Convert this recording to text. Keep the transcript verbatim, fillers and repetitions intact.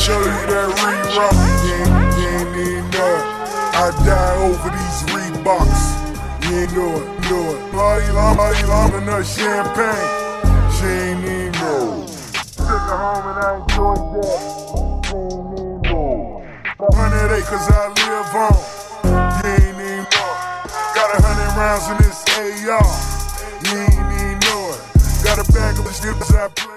show you that re-rock. You ain't, you ain't even know it. I die over these Reeboks. You ain't know it, know it. All you long, all you long enough champagne. She ain't even know it. Took her home and I enjoyed that. She ain't even know it. Hundred acres I live on. You ain't even know it. Got a hundred rounds in this A R. You ain't even know it. Got a bag of the strips I play.